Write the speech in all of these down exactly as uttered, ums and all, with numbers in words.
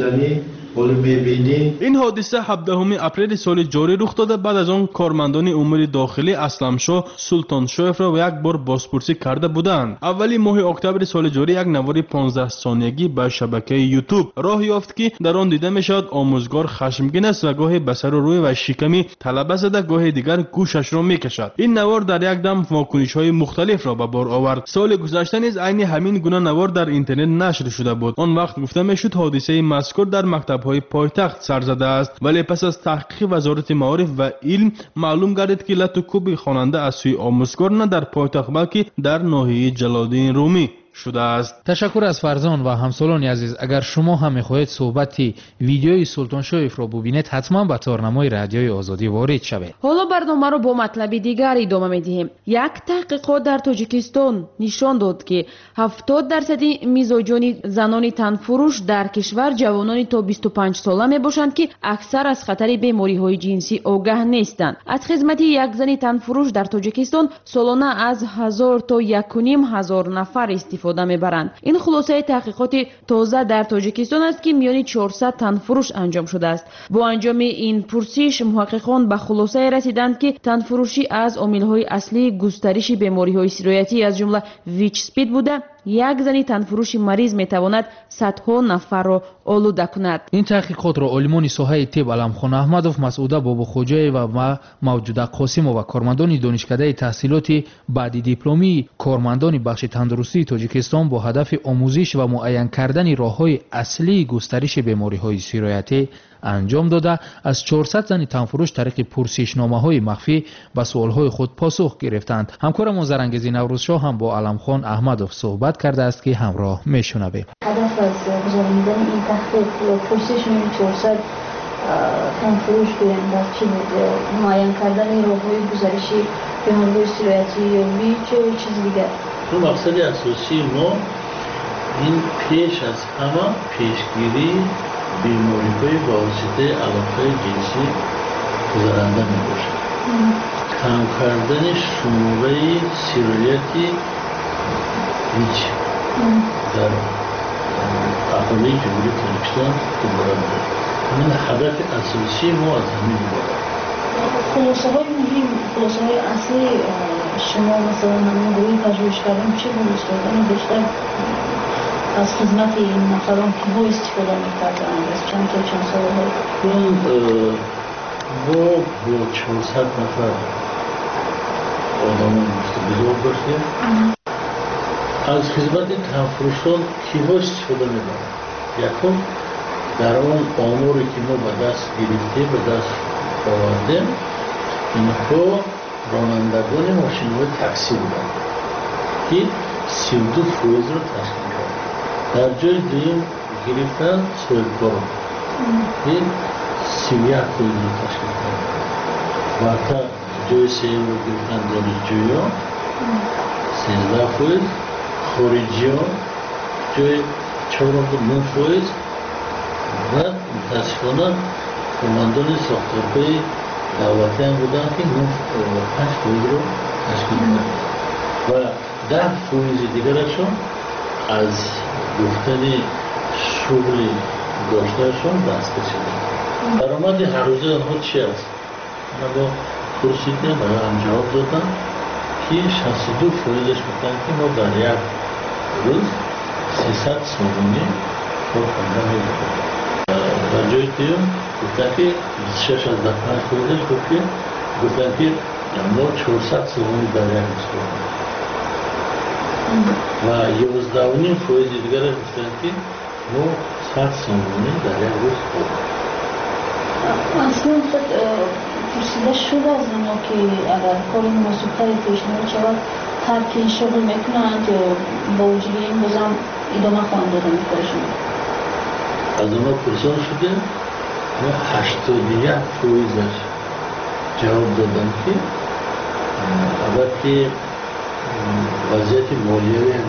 میزنی ولی میبینی. این حادثه هفدهم اپریل سال جاری رخ داده بعد از آن کارمندان امور داخلی اسلمشاه سلطانشاهف را یک بار بازپرسی کرده بودند. اولی ماه اکتبر سال جاری یک نوار پانزده ثانیگی به شبکه یوتیوب راه یافت که در آن دیده میشد آموزگار خشمگین است و گاهی به سر و روی و شکمی طلبه زده گاهی دیگر گوشش را میکشد. این نوار در یک دم واکنش‌های مختلف را به بار آورد. سال گذشته نیز عین همین گونه نوار در اینترنت نشر شده بود. آن وقت گفته میشد حادثه مذکور در مکتب‌های پایتخت سر زده است، ولی پس از تحقیق وزارت معارف و علم معلوم گردید که لط و کوب خواننده از سوی آموزگار نه در پایتخت بلکه در ناحیه جلال‌الدین رومی شده است. تشکر از فرزان و همسالان عزیز. اگر شما هم می‌خواهید صحبت ویدیوی سلطان شاهف را ببینید حتما به تارنمای رادیوی آزادی وارد شوید. حالا برنامه را با مطلب دیگر ادامه می‌دهیم. یک تحقیقات در تاجیکستان نشان داد که هفتاد درصد میزاجان زنان تنفروش در کشور جوانان تا بیست و پنج ساله میباشند که اکثر از خطر بیماری‌های جنسی آگاه نیستند. از خدمت یک زن تنفروش در تاجیکستان سالانه از هزار تا یک و نیم هزار نفر استفاده میبرند. این خلاصه تحقیقات تازه در تاجیکستان است که میان چهارصد تنفروش انجام شده است. با انجام این پرسش محققان به خلاصه رسیدند که تنفروشی از عامل‌های اصلی گسترش بیماری‌های سرایتی از جمله ویچ اسپید بوده. یک زن تنفروش مریض میتواند صدها نفر را آلوده کند. این تحقیقات را علمان ساحه طب علمخان احمدوف، مسعوده باباخوجایی و موجوده قاسمو و کارمندان دانشکده تحصیلات بعد دیپلمی کارمندان بخش تندرستی تاجیکستان با هدف آموزش و معین کردن راه‌های اصلی گسترش بیماری‌های سرایتی انجام داده از چهارصد زن تنفروش طریق پرسشنامه‌های مخفی به سوال‌های خود پاسخ گرفتند. همکارم زرنگزی نوروزشاه هم با علمخان احمدوف صحبت کرده است که همراه میشنویم. هدف از گزاریدن این تحقیق یا پرسش میان چهارصد تنفروش گوینده چی بود؟ معین کردن راه‌های گزارش بیماری‌های سرایتی یا ویچ و چیز دیگر؟ تو مقصد اساسی ما این پیش از همه پیشگیری بیماری‌های واسطه علاقه جنسی گذرنده میباشد. کم کردن شماره سرایتی ویچ در اقلیت جمهوری تاجیکستان که برای این هدف اساسی ما از همین میباشد. خلاصه های مهم، خلاصه های اصلی شما مثلا نمونگویی پژوهش کردن چه بود استفاده بیشتر از خدمت این نفران که ها استفاده میکردن از چند تا چند سال ها؟ ما با چهارصد نفر آدمان مستقیزار داشتیم. از خدمت تنفروشان که ها استفاده میکنن؟ یکم در آن آماری که ما به دست گرفتیم به دست آوردیم اینها رانندگان ماشین های تاکسی بودن که سی و دو فیصد را تشکیل کرد. در جای دویم گرفتن صاحبکاران که سی و یک فیصد را تشکیل کرد. بعد جای سوم را گرفتن دانشجویان سیزده فیصد، خارجیان جای چهارم را نه فیصد و متاسفانه کارمندان ساختارهای دولتی هم بودن که پنج فیصد رو تشکیل کرد و ده فیصد دیگرشون از گفتن شغل داشتهشون بسته شدن. درآمد هر روزه آنها چی است؟ ما پرسیدیم و هم جواب دادن که شصت و دو فیصدش گفتن که ما در یک روز سیصد سومونی کار کردن می‌کنیم. در جای دیگه گفتن که بیست و شش از ده پنج فیصدش گفتن گفتن که ما چهارصد سومونی در یک روز کار کنیم و یازده و نیم فیصد دیگر گفتن که ما صد سومونی در یک روز کار کنیم. اصلا خود پرسیده شده از ما که اگر کاری مناسبتری پیشنهاد شود ترک این شغل میکنند یا با وجود این بازم ادامه خواهند دادن کارشون؟ از اونا پرسان شده و هشتاد و یک فیصدش جواب دادن که اگر که وضعیت مالیوی هم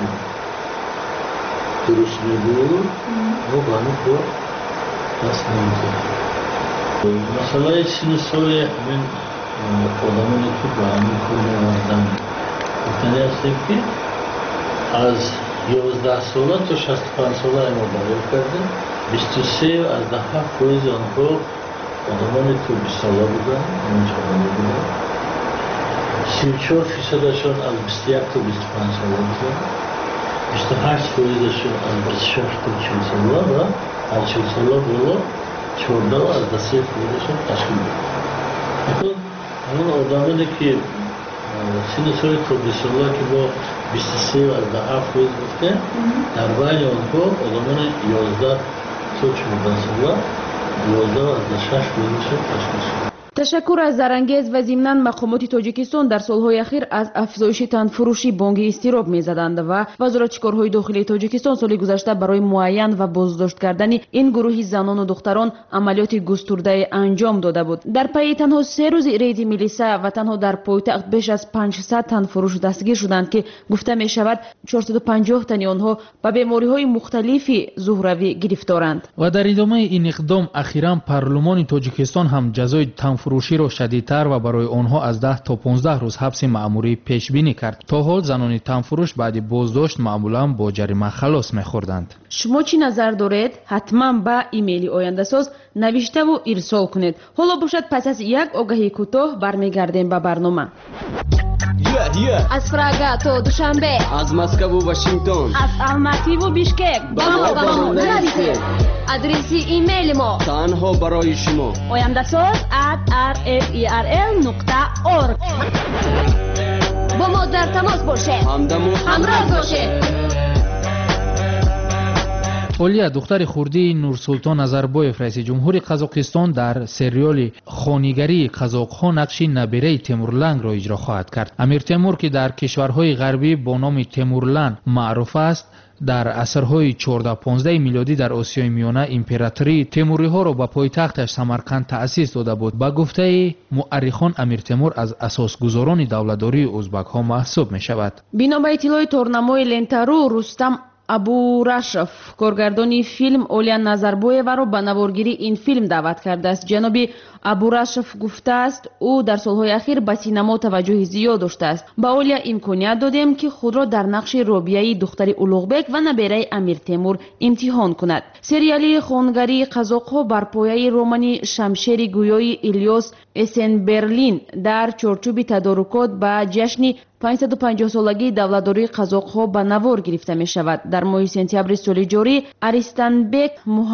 درست میبود ما با همون کار دست نمیزنیم. مسئله سن سال همین آدمانی که با همین کار می‌آمدن گفتنی هستیم که از یازده ساله تا شصت و پنج ساله ما دریافت کردیم بیست و سه از ده هفت فایز آنها آدمان تو بیست ساله بودن، نوجوانان بودن. سی و چهار فیصدشون از بیست و یک تا بیست و پنج ساله بودن. بیست و هشت فایزشون از بیست و شش تا چهل ساله و از چهل ساله بالا چهارده از ده سه فایزشون تشکیل میدن. اکنون همون آدمانی که سن سال تا بیست ساله که با بیست و سه و از ده هفت فایز گفته، در بین آنها آدمان یازده تا چهارده ساله یازده و از ده شش فایزشون تشکیل شد. تشکر از زرانگیز و ضمناً مقامات تاجیکستان در سالهای اخیر از افزایش تنفروشی بانگی استیراب می‌زدند و وزارت کارهای داخلی تاجیکستان سال گذشته برای معین و بازداشت کردن این گروه زنان و دختران عملیات گسترده انجام داده بود. در پی تنها سه روز ریدی میلیسا و تنها در پایتخت بیش از پانصد تنفروش دستگیر شدند که گفته می شود چهارصد و پنجاه تن آنها به بیماری‌های مختلفی ظهروی گرفتارند. و در ادامه این اقدام اخیراً پارلمان تاجیکستان هم جزای تنفروشی را شدیدتر و برای آنها از ده تا پانزده روز حبس مأموری پیش بینی کرد. تا حال زنان تنفروش بعد بازداشت معمولا با جریمه خلاص می‌خوردند. شما چی نظر دارید؟ حتما با ایمیل آینده ساز نوشته و ارسال کنید. حالا باشد پس از یک آگهی کوتاه برمیگردیم به برنامه. Yeah, yeah. از پراگ تا دوشنبه، از مسکو و واشنگتن، از الماتی و بیشکک با ما با ما نویسید. آدرس ایمیل ما تنها برای شما آینده ساز ات آر اف ای آر ال نقطه اورگ. با ما در تماس باشید، همدم و همراه باشید. اولیا دختر خردی نورسلطان نظربایف رئیس جمهور قزاقستان در سریال خانیگری قزاق‌ها نقش نبیره تیمورلنگ را اجرا خواهد کرد. امیر تیمور که در کشورهای غربی با نام تیمورلن معروف است، در عصرهای چهارده پانزده میلادی در آسیای میانه امپراتوری تیموری ها را به پایتختش سمرقند تأسیس داده بود. با گفته مورخان امیر تیمور از اساسگزاران دولتداری ازبک ها محسوب می شود. بنا به اطلاع تورنمای لنتارو، رستم ابوراشف کارگردانی فیلم اولیا نظربایف را به نوارگیری این فیلم دعوت کرده است. جناب ابوراشف گفته است او در سالهای اخیر به سینما توجه زیاد داشته است. به اولیا امکانیت دادیم که خود را در نقش رابیه دختر اولوغبک و نبیره امیر تیمور امتحان کند. سریالی خانگری قزاق‌ها بر پایه رمان شمشیر گویای الیاس اسنبرلین در چارچوب تدارکات به جشن پانصد و پنجاه سالگی دولتداری قزاق‌ها به نوار گرفته می شود. در ماه سپتامبر سال جاری اریستانبек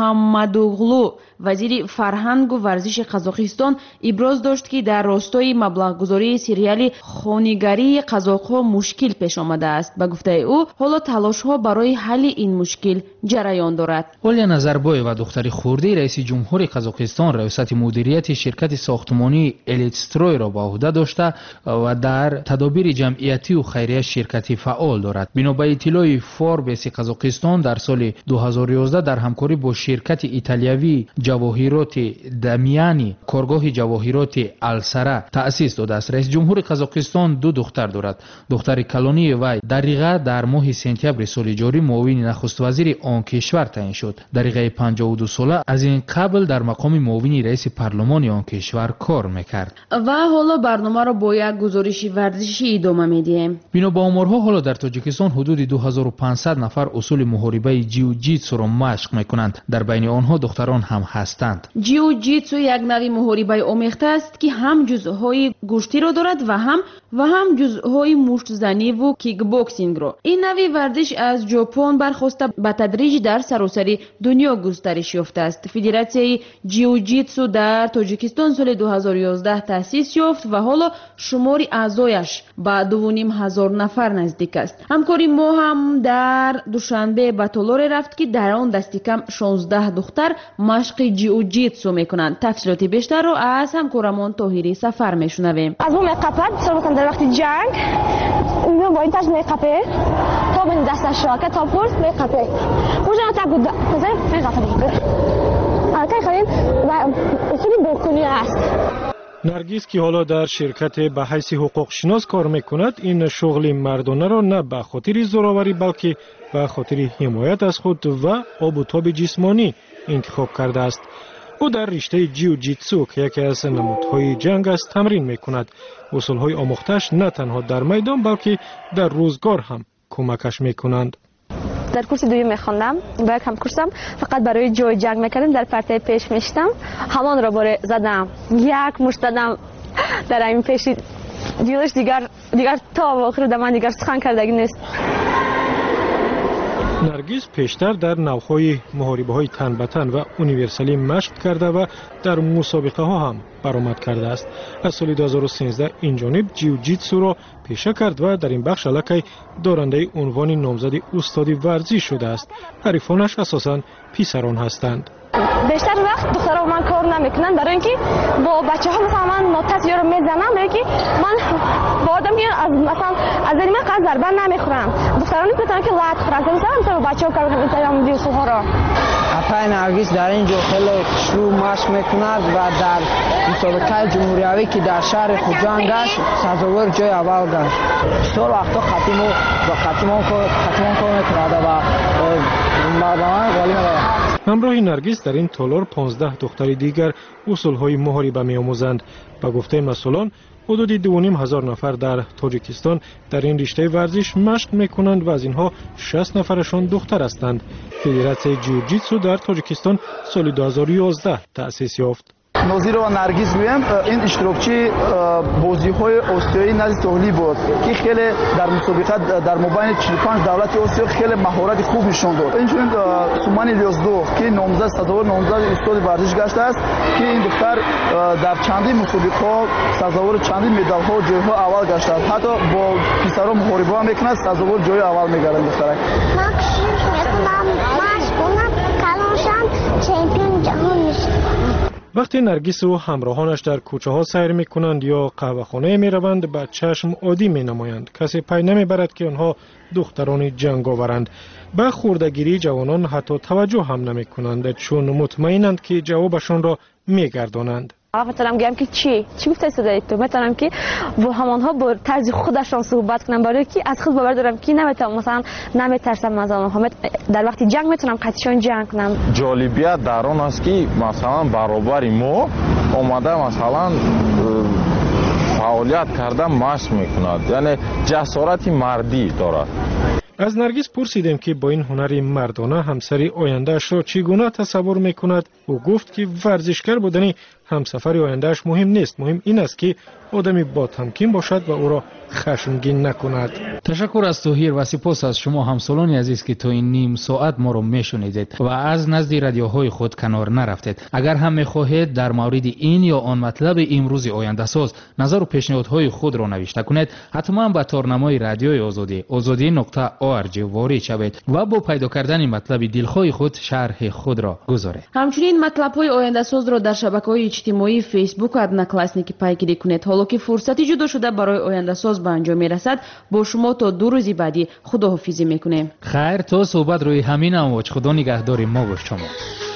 محمدوغلو وزیر فرهنگ و ورزش قزاقستان ابراز داشت که در راستای مبلغ‌گذاری سریال خانگری قزاق‌ها مشکل پیش آمده است. به گفته او حالا تلاش‌ها برای حل این مشکل جریان دارد. اولیا نظربایف و دختر خردی رئیس جمهور قزاقستان ریاست مدیریت شرکت ساختمانی الیتستروی را به عهده داشته و در تدابیر جمعیتی و خیریه شرکتی فعال دارد. بنا به اطلاع فوربس قزاقستان در سال دو هزار و یازده در همکاری با شرکت ایتالیایی جواهرات دمیانی کارگاه جواهرات السرا تأسیس داده است. رئیس جمهور قزاقستان دو دختر دارد. دختر کلانی وی دقیقه در ماه سپتامبر سال جاری معاون نخست وزیر آن کشور تعیین شد. دقیقه پنجاه و دو ساله از این قبل در مقام معاون رئیس پارلمان آن کشور کار میکرد. و حالا برنامه را با یک گزارش ورزشی ادامه میدیم. بنا به آمارها حالا در تاجیکستان حدود دو هزار و پانصد نفر اصول محاربه جیوجیتسو را مشق میکنند. در بین آنها دختران هم هستند. جیوجیتسو یک نوع محاربه آمیخته است که هم جزءهای گوشتی را دارد و هم و هم جزءهای مشت زنی و کیک باکسینگ را. این نوع ورزش از ژاپن برخواسته به تدریج در سراسر دنیا گسترش یافته است. فدراسیون جیوجیتسو در تاجیکستان سال دو هزار و یازده تأسیس یافت و حالا شمار اعضایش به دو و نیم هزار نفر نزدیک است. همکاری ما هم در دوشنبه به طالار رفت که در آن دستی کم شانزده دختر مشق جیوجیتسو میکنند. تفصیلات بیشتر را از همکارمان طاهری سفر میشنویم. از ما میقپد بسیار در وقت جنگ اونجا با این تاش میقپه تا به دستش را که تا پرس میقپه اونجا تا بود بزنیم میقپه آلکای خواهیم و اصولی برکنی است. نرگیز که حالا در شرکت به حیث حقوق شناس کار میکند این شغل مردانه را نه به خاطر زوراوری بلکه به خاطر حمایت از خود و آب و تاب جسمانی انتخاب کرده است. او در رشته جیوجیتسو که یکی از نمودهای جنگ است تمرین میکند. اصولهای آموختش نه تنها در میدان بلکه در روزگار هم کمکش میکنند. در کورس دوم میخوندم و یک هم کورسم فقط برای جای جنگ میکردم در پرتای پیش میشتم همان را باره زدم یک مشت زدم در این پیشی دیگرش دیگر دیگر تا آخر در من دیگر سخن کردگی نیست. نرگس پیشتر در نوهای محاربه های تن به تن و اونیورسالی مشق کرده و در مسابقه ها هم برآمد کرده است. از سال دو هزار و سیزده این جانب جیوجیتسو را پیشه کرد و در این بخش الکی دارنده عنوان نامزد استادی ورزش شده است. حریفانش اساساً پسران هستند. بیشتر وقت دخترها من کار نمیکنن برای اینکه با بچه ها مثلا من نوتاس رو میزنم برای که من با آدم که از مثلا از این من قضا ضربه نمیخورم دخترها نمیتونن که لات خورن مثلا مثلا بچه ها کار کنن اینجا دیو سوها را اپای نرگس در اینجا خیلی شروع مشق میکند و در مسابقه جمهوریوی که در شهر خوجان گشت سزاوار جای اول گشت. چطور وقتا ختمو با ختمون ختمون کار میکند و مردمان غالی میگه. همراه نرگس در این تالار پانزده دختر دیگر اصولهای محاربه می‌آموزند. با گفته مسئولان حدود دو و نیم هزار نفر در تاجیکستان در این رشته ورزش مشق می‌کنند و از اینها شصت نفرشان دختر هستند. فدراسیون جیوجیتسو در تاجیکستان سال دو هزار و یازده تأسیس یافت. نظیر و نرگس گویم این اشتراکچی بازی‌های آسیایی نزد سهلی بود که خیلی در مسابقه در مابین چهل و پنج دولت آسیا خیلی مهارت خوب نشون داد. اینجوری سومان الیازدو که نامزد سزاوار نامزد استاد ورزش گشته است که این دختر در چندین مسابقه‌ها سزاوار چندین مدال‌ها و جای‌ها اول گشته است. حتی با پسرها محاربه می‌کند سزاوار جای اول می‌گردد دختر. وقتی نرگس و همراهانش در کوچه ها سیر می کنند یا قهوه خانه می روند به چشم عادی می نمایند. کسی پی نمی برد که آنها دختران جنگاورند. به خوردگیری جوانان حتی توجه هم نمی کنند چون مطمئنند که جوابشان را می گردانند. آقا میتونم گم که چی چی گفته صدای تو میتونم که با همانها با طرز خودشان صحبت کنم برای که از خود باور دارم که نمیتونم مثلا نمیترسم از آنها در وقتی جنگ میتونم قطعا جنگ کنم. جالبیت در آن است که مثلا برابر ما اومده مثلا فعالیت کرده مشق میکند یعنی جسارت مردی دارد. از نرگس پرسیدیم که با این هنر مردانه همسری آینده‌اش را چگونه تصور میکند. او گفت که ورزشکار بودن همسفر آینده‌اش مهم نیست، مهم این است که آدمی با تمکین باشد و او را خشمگین نکند. تشکر از توهیر و سپاس از شما همسالان عزیز که تو این نیم ساعت ما را میشنیدید و از نزد رادیوهای خود کنار نرفتید. اگر هم میخواهید در مورد این یا آن مطلب امروز آینده ساز نظر و پیشنهادهای خود را نوشته کنید، حتما به تارنمای رادیوی آزادی آزادی نقطه او آر جی وارد شوید و با پیدا کردن مطلب دلخواه خود شرح خود را گذارید. همچنین مطلب‌های آینده ساز را در شبکه‌های اجتماعی فیسبوک و ادناکلاسنیک پیگیری کنید. حالا که فرصتی جدا شده برای آینده ساز به انجام میرسد، با شما تا دو روز بعدی خداحافظی میکنیم. خیر تا صحبت روی همین امواج. خدا نگهدار ما و شما.